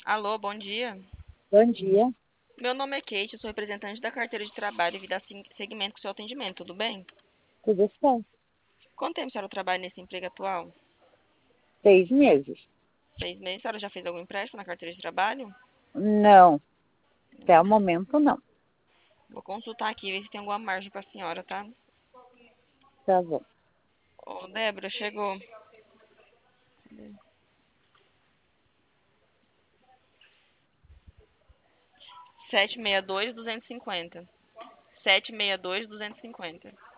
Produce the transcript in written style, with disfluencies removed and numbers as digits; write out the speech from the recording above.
Alô, bom dia. Bom dia, Meu nome é Kate, eu sou representante da carteira de trabalho e dar seguimento com o seu atendimento, tudo bem? tudo certo? Quanto tempo a senhora trabalha nesse emprego atual? 6 meses. 6 meses. A senhora já fez algum empréstimo na carteira de trabalho? Não, até o momento não. Vou consultar aqui, ver se tem alguma margem para a senhora, tá? Tá bom. Ô, Débora, chegou. 762-250. 762-250.